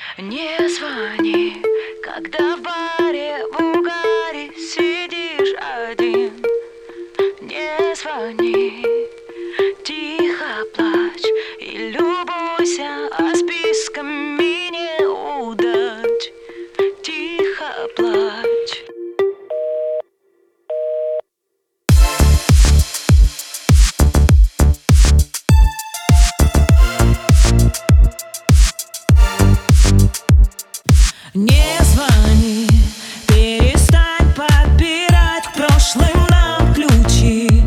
Не звони, когда в баре в угаре сидишь один. Не звони, тихо плачь и любуйся, а списками неудач. Тихо плачь. Не звони, перестань подбирать к прошлым нам ключи.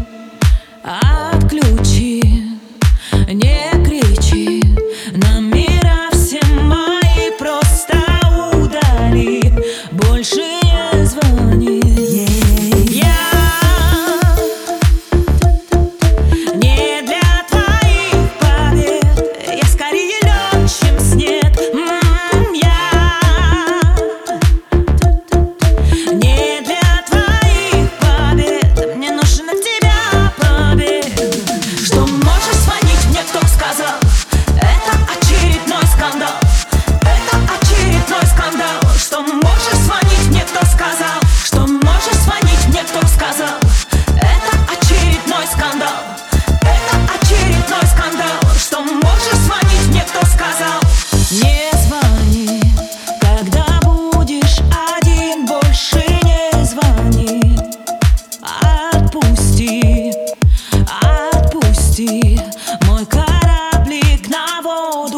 Отключи, не кричи, номера все мои просто удали. Больше не звони. Я не для твоих побед, я скорее лед, чем снег. Не звони, когда будешь один, больше не звони. Отпусти, отпусти мой кораблик на воду.